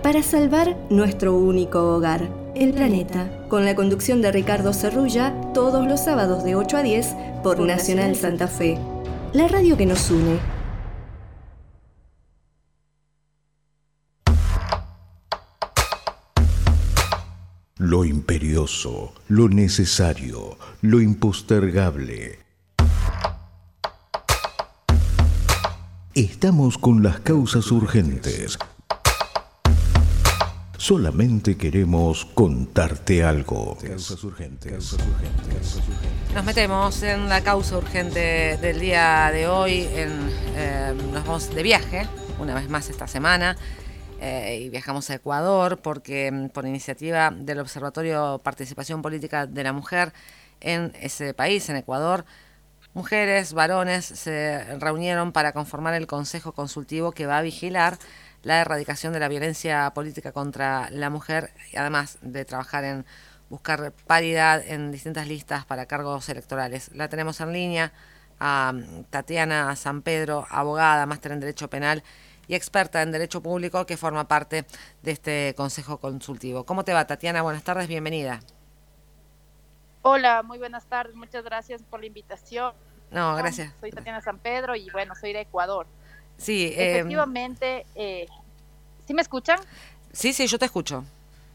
para salvar nuestro único hogar, el planeta, con la conducción de Ricardo Cerrulla, todos los sábados de 8 a 10 por Nacional Santa Fe, la radio que nos une. Lo imperioso, lo necesario, lo impostergable. Estamos con las causas urgentes. Solamente queremos contarte algo. Causas urgentes. Nos metemos en la causa urgente del día de hoy. Nos vamos de viaje, una vez más esta semana, y viajamos a Ecuador porque por iniciativa del Observatorio Participación Política de la Mujer en ese país, en Ecuador, mujeres, varones se reunieron para conformar el Consejo Consultivo que va a vigilar la erradicación de la violencia política contra la mujer, y además de trabajar en buscar paridad en distintas listas para cargos electorales. La tenemos en línea a Tatiana San Pedro, abogada, máster en Derecho Penal y experta en Derecho Público, que forma parte de este Consejo Consultivo. ¿Cómo te va, Tatiana? Buenas tardes, bienvenida. Hola, muy buenas tardes, muchas gracias por la invitación. No, gracias. Soy Tatiana San Pedro y bueno, soy de Ecuador. Sí, efectivamente, ¿sí me escuchan? Sí, yo te escucho.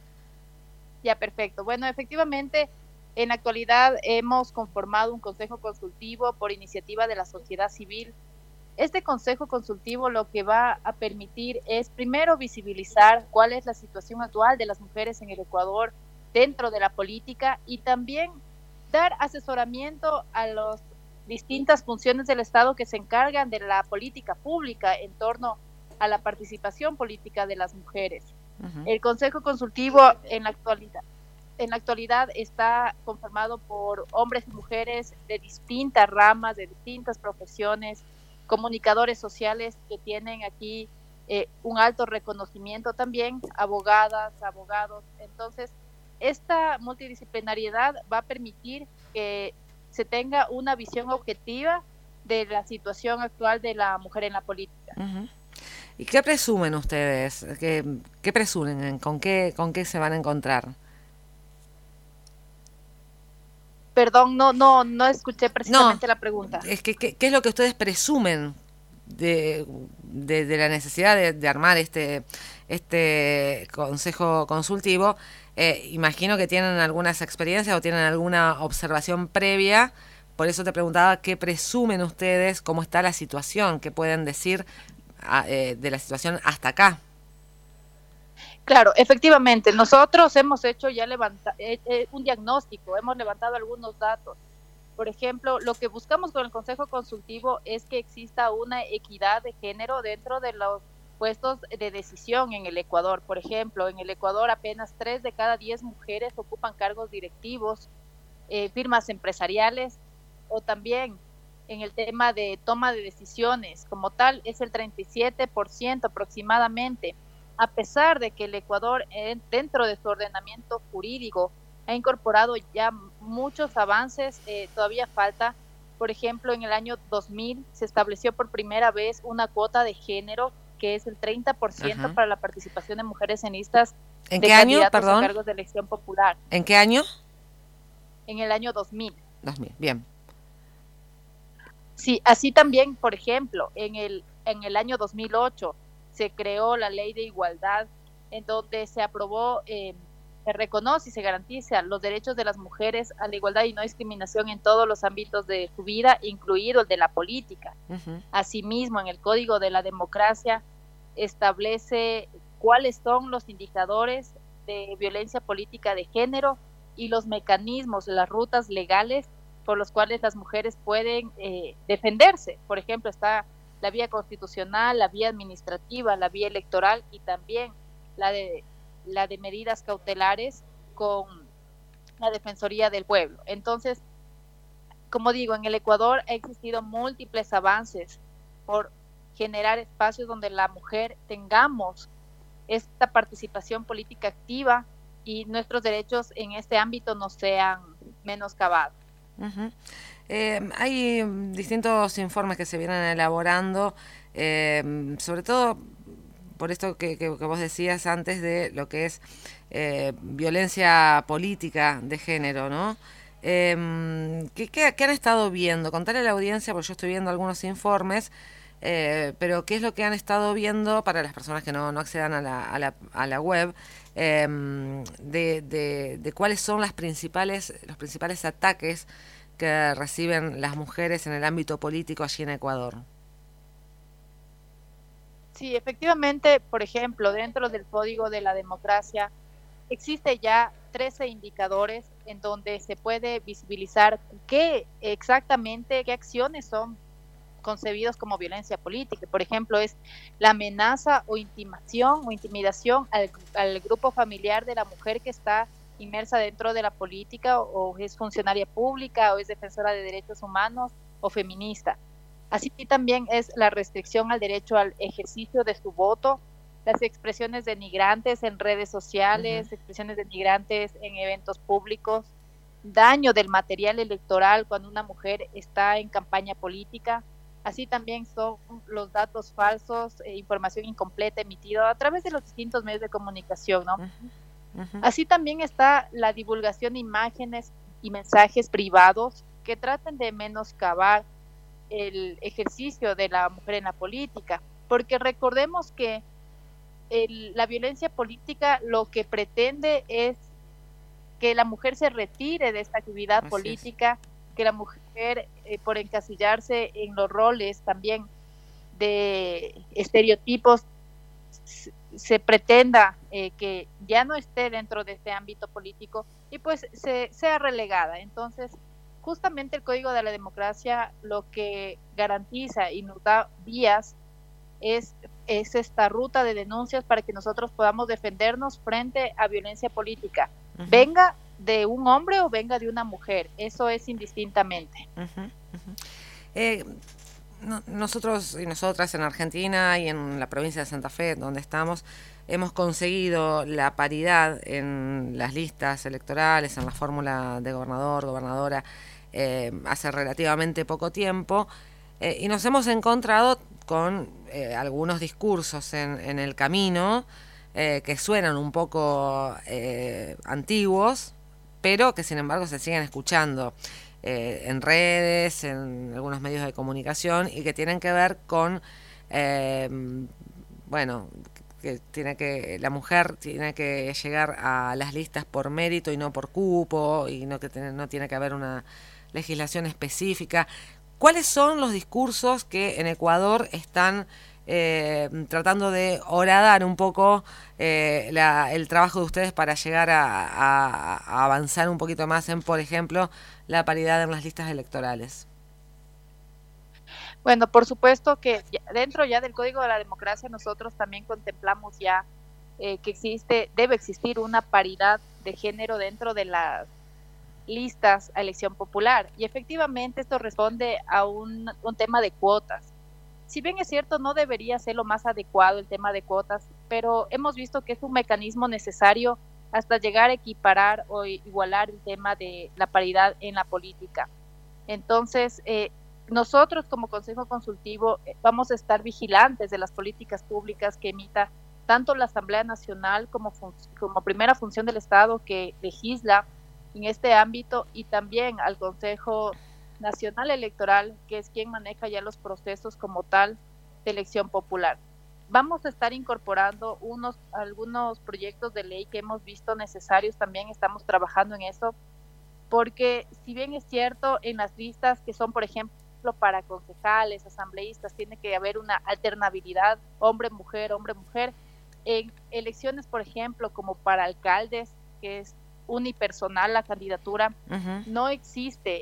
Ya, perfecto. Bueno, efectivamente, en la actualidad hemos conformado un consejo consultivo por iniciativa de la sociedad civil. Este consejo consultivo lo que va a permitir es primero visibilizar cuál es la situación actual de las mujeres en el Ecuador dentro de la política y también dar asesoramiento a las distintas funciones del Estado que se encargan de la política pública en torno a la participación política de las mujeres. Uh-huh. El Consejo Consultivo en la actualidad está conformado por hombres y mujeres de distintas ramas, de distintas profesiones, comunicadores sociales que tienen aquí un alto reconocimiento también, abogadas, abogados. Entonces, esta multidisciplinariedad va a permitir que se tenga una visión objetiva de la situación actual de la mujer en la política. Uh-huh. ¿Y qué presumen ustedes? ¿Qué presumen? ¿Con qué se van a encontrar? Perdón, no escuché precisamente la pregunta. Es que, ¿qué es lo que ustedes presumen de la necesidad de armar este consejo consultivo? Imagino que tienen algunas experiencias o tienen alguna observación previa, por eso te preguntaba qué presumen ustedes, cómo está la situación, qué pueden decir de la situación hasta acá. Claro, efectivamente, nosotros hemos hecho ya un diagnóstico, hemos levantado algunos datos. Por ejemplo, lo que buscamos con el Consejo Consultivo es que exista una equidad de género dentro de los puestos de decisión en el Ecuador. Por ejemplo, en el Ecuador apenas 3 de cada 10 mujeres ocupan cargos directivos, firmas empresariales, o también en el tema de toma de decisiones como tal es el 37% aproximadamente, a pesar de que el Ecuador dentro de su ordenamiento jurídico ha incorporado ya muchos avances, todavía falta. Por ejemplo, en el año 2000 se estableció por primera vez una cuota de género que es el 30% Ajá. para la participación de mujeres en listas ¿En de qué año, candidatos perdón? a cargos de elección popular. ¿En qué año? En el año 2000. 2000, bien. Sí, así también, por ejemplo, en el año 2008 se creó la Ley de Igualdad, en donde se aprobó, se reconoce y se garantiza los derechos de las mujeres a la igualdad y no discriminación en todos los ámbitos de su vida, incluido el de la política. Uh-huh. Asimismo, en el Código de la Democracia establece cuáles son los indicadores de violencia política de género y los mecanismos, las rutas legales por los cuales las mujeres pueden defenderse. Por ejemplo, está la vía constitucional, la vía administrativa, la vía electoral y también la de medidas cautelares con la Defensoría del Pueblo. Entonces, como digo, en el Ecuador ha existido múltiples avances por generar espacios donde la mujer tengamos esta participación política activa y nuestros derechos en este ámbito no sean menoscabados. Uh-huh. Hay distintos informes que se vienen elaborando, sobre todo por esto que vos decías antes de lo que es violencia política de género, ¿no? ¿Qué han estado viendo? Contarle a la audiencia, porque yo estoy viendo algunos informes, pero ¿qué es lo que han estado viendo para las personas que no accedan a la web? De cuáles son los principales ataques que reciben las mujeres en el ámbito político allí en Ecuador. Sí, efectivamente, por ejemplo, dentro del Código de la Democracia existe ya 13 indicadores en donde se puede visibilizar qué acciones son concebidos como violencia política. Por ejemplo, es la amenaza o intimación o intimidación al grupo familiar de la mujer que está inmersa dentro de la política, o es funcionaria pública, o es defensora de derechos humanos, o feminista. Así también es la restricción al derecho al ejercicio de su voto, las expresiones denigrantes en redes sociales, expresiones denigrantes en eventos públicos, daño del material electoral cuando una mujer está en campaña política. Así también son los datos falsos, información incompleta emitida a través de los distintos medios de comunicación, ¿no? Así también está la divulgación de imágenes y mensajes privados que traten de menoscabar el ejercicio de la mujer en la política, porque recordemos que la violencia política lo que pretende es que la mujer se retire de esta actividad política, que la mujer, por encasillarse en los roles también de estereotipos, se pretenda que ya no esté dentro de este ámbito político y pues sea relegada. Entonces, justamente el Código de la Democracia lo que garantiza y nos da vías es esta ruta de denuncias para que nosotros podamos defendernos frente a violencia política, venga de un hombre o venga de una mujer, eso es indistintamente. Nosotros y nosotras en Argentina y en la provincia de Santa Fe, donde estamos, hemos conseguido la paridad en las listas electorales, en la fórmula de gobernador, gobernadora, hace relativamente poco tiempo, y nos hemos encontrado con algunos discursos en el camino que suenan un poco antiguos, pero que sin embargo se siguen escuchando en redes, en algunos medios de comunicación, y que tienen que ver con, que la mujer tiene que llegar a las listas por mérito y no por cupo, y no tiene que haber una legislación específica. ¿Cuáles son los discursos que en Ecuador están tratando de horadar un poco el trabajo de ustedes para llegar a avanzar un poquito más en, por ejemplo, la paridad en las listas electorales? Bueno, por supuesto que dentro ya del Código de la Democracia nosotros también contemplamos ya que debe existir una paridad de género dentro de las listas a elección popular, y efectivamente esto responde a un tema de cuotas. Si bien es cierto, no debería ser lo más adecuado el tema de cuotas, pero hemos visto que es un mecanismo necesario hasta llegar a equiparar o igualar el tema de la paridad en la política. Entonces, nosotros como Consejo Consultivo vamos a estar vigilantes de las políticas públicas que emita tanto la Asamblea Nacional como primera función del Estado que legisla en este ámbito, y también al Consejo Nacional Electoral, que es quien maneja ya los procesos como tal de elección popular. Vamos a estar incorporando algunos proyectos de ley que hemos visto necesarios, también estamos trabajando en eso, porque si bien es cierto, en las listas que son, por ejemplo, para concejales, asambleístas, tiene que haber una alternabilidad, hombre-mujer, hombre-mujer. En elecciones, por ejemplo, como para alcaldes, que es unipersonal la candidatura, no existe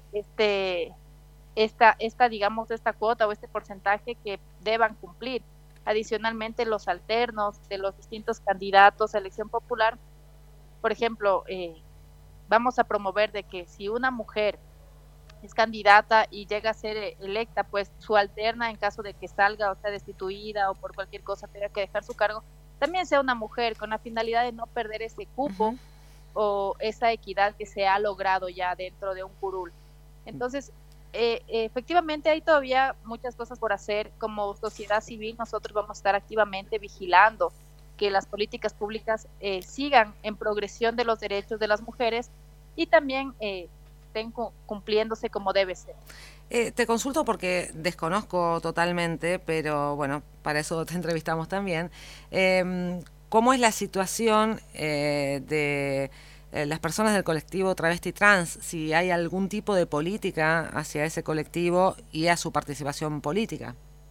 esta cuota o este porcentaje que deban cumplir. Adicionalmente, los alternos de los distintos candidatos a elección popular, por ejemplo, vamos a promover de que si una mujer es candidata y llega a ser electa, pues su alterna, en caso de que salga o sea destituida o por cualquier cosa tenga que dejar su cargo, también sea una mujer, con la finalidad de no perder ese cupo o esa equidad que se ha logrado ya dentro de un curul. Entonces, efectivamente hay todavía muchas cosas por hacer. Como sociedad civil nosotros vamos a estar activamente vigilando que las políticas públicas sigan en progresión de los derechos de las mujeres y también estén cumpliéndose como debe ser. Te consulto porque desconozco totalmente, pero bueno, para eso te entrevistamos también. ¿Cómo es la situación de las personas del colectivo travesti trans? Si hay algún tipo de política hacia ese colectivo y a su participación política.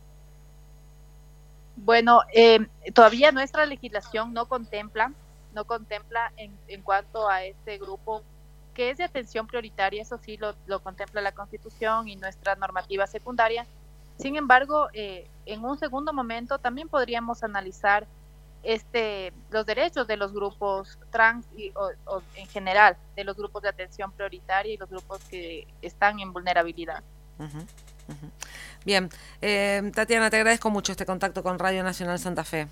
Bueno, todavía nuestra legislación no contempla en cuanto a este grupo que es de atención prioritaria. Eso sí lo contempla la Constitución y nuestra normativa secundaria. Sin embargo, en un segundo momento también podríamos analizar los derechos de los grupos trans o en general de los grupos de atención prioritaria y los grupos que están en vulnerabilidad. Bien, Tatiana, te agradezco mucho este contacto con Radio Nacional Santa Fe.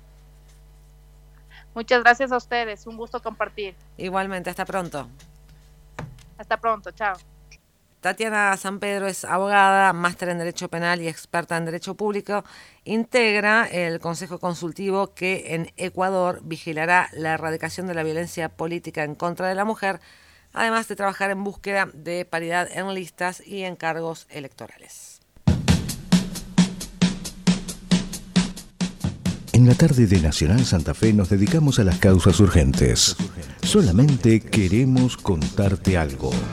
Muchas gracias a ustedes, un gusto compartir. Igualmente, hasta pronto. Hasta pronto, chao. Tatiana San Pedro es abogada, máster en Derecho Penal y experta en Derecho Público. Integra el Consejo Consultivo que en Ecuador vigilará la erradicación de la violencia política en contra de la mujer, además de trabajar en búsqueda de paridad en listas y en cargos electorales. En la tarde de Nacional Santa Fe nos dedicamos a las causas urgentes. Solamente queremos contarte algo.